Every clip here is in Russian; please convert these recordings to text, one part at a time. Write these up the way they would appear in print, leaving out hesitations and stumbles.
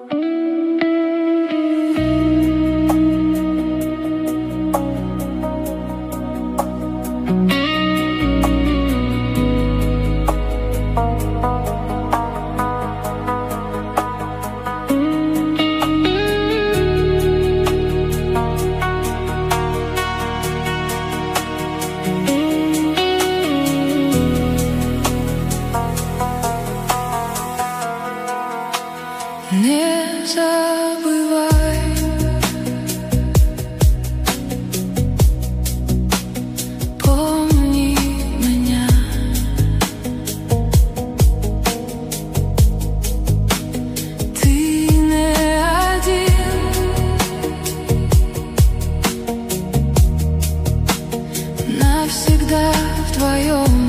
Не забывай, помни меня. Ты не один, навсегда вдвоем.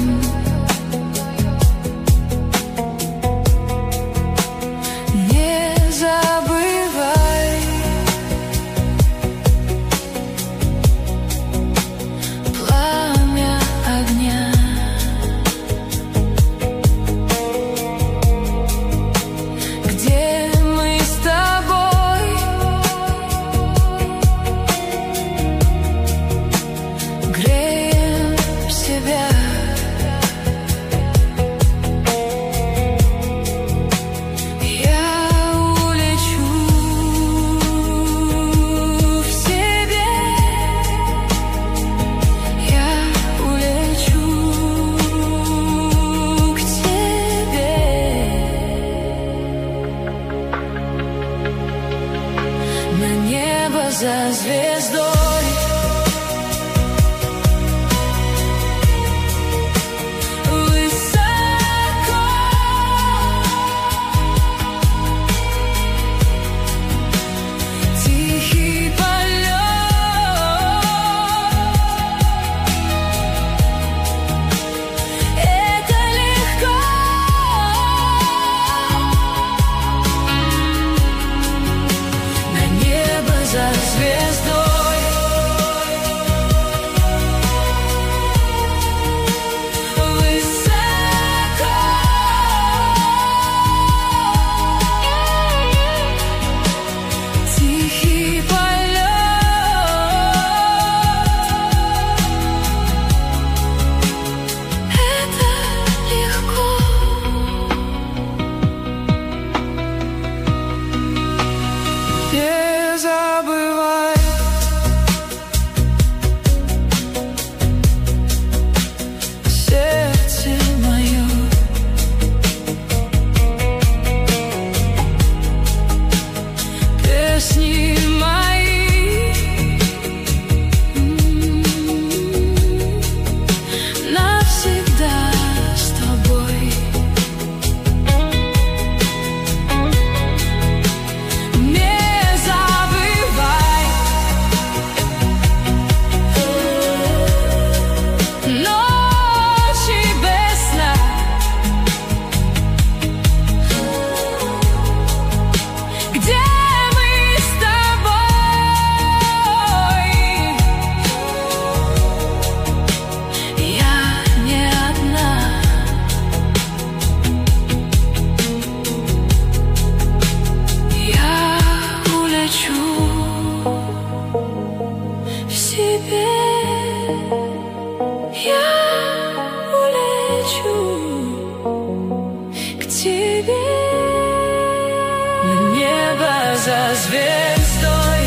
За звездой высоко, тихий полет. Это легко. На небо за звездой высоко, тихий полет. Это легко. Не забывай, сердце мое, песни мои, навсегда с тобой. Не забывай, ночи без сна, где мы с тобой. Я не одна. Я улечу в себе. Я улечу к тебе. На небо за звездой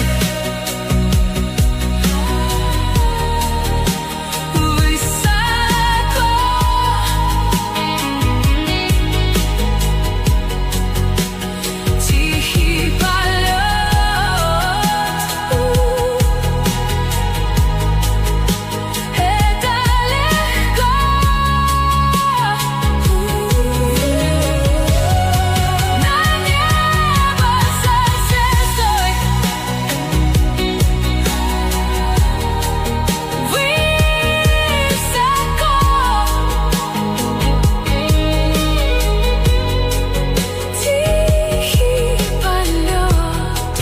высоко, тихий полет. Это легко. На небо за звездой высоко, тихий полет.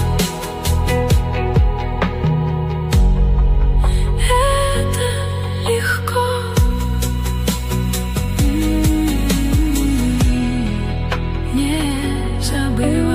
Это легко. Не забывай.